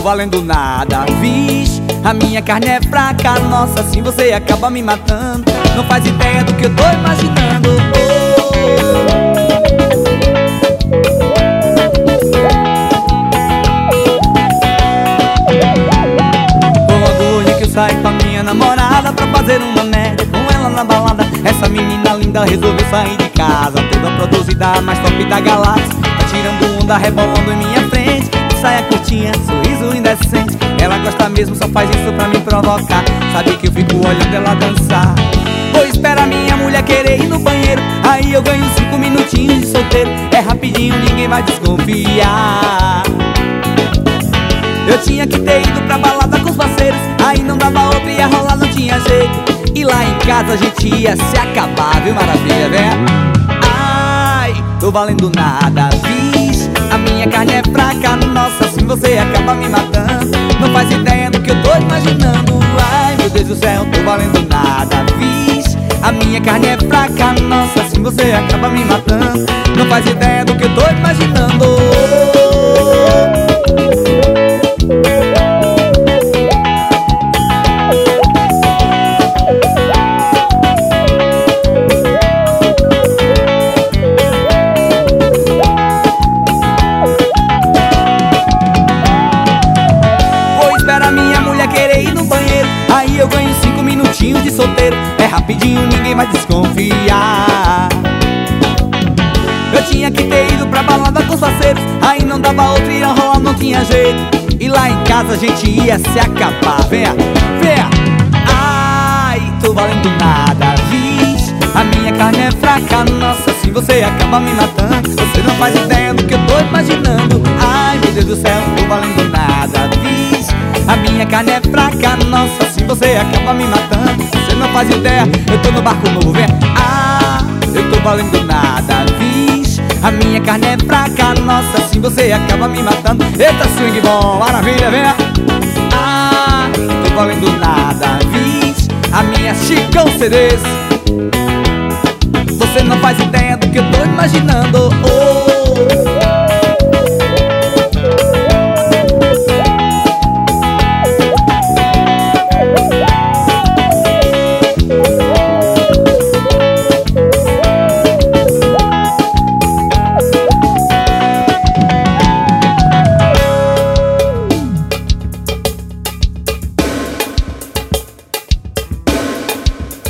valendo nada. Vixe, a minha carne é fraca, nossa, assim você acaba me matando. Não faz ideia do que eu tô imaginando. Saí com a minha namorada pra fazer uma média com ela na balada. Essa menina linda resolveu sair de casa, toda produzida, a mais top da galáxia. Tá tirando onda, rebolando em minha frente, saia curtinha, sorriso indecente. Ela gosta mesmo, só faz isso pra me provocar. Sabe que eu fico olhando ela dançar. Ou espera minha mulher querer ir no banheiro, aí eu ganho 5 minutinhos de solteiro. É rapidinho, ninguém vai desconfiar. Eu tinha que ter ido pra balada com os parceiros, aí não dava outra, ia rolar, não tinha jeito. E lá em casa a gente ia se acabar, viu, maravilha, velho? Ai, tô valendo nada, vixe, a minha carne é fraca, nossa, assim você acaba me matando. Não faz ideia do que eu tô imaginando. Ai, meu Deus do céu, tô valendo nada, vixe, a minha carne é fraca, nossa, assim você acaba me matando. Não faz ideia do que eu tô imaginando. Aí eu ganho 5 minutinhos de solteiro. É rapidinho, ninguém vai desconfiar. Eu tinha que ter ido pra balada com os parceiros, aí não dava outra, ia rolar, não tinha jeito. E lá em casa a gente ia se acabar. Venha, venha. Ai, tô valendo nada, vixe, a minha carne é fraca, nossa, assim você acaba me matando. Você não faz ideia do que eu tô imaginando. Ai, meu Deus do céu, tô valendo nada, vixe, a minha carne é fraca, nossa, assim você acaba me matando. Você não faz ideia, eu tô no barco novo, vem. Ah, eu tô valendo nada, vixe, a minha carne é fraca, nossa, assim você acaba me matando. Eita, swing bom, maravilha, vem. Ah, tô valendo nada, vixe, a minha Chicão CDs. Você não faz ideia do que eu tô imaginando.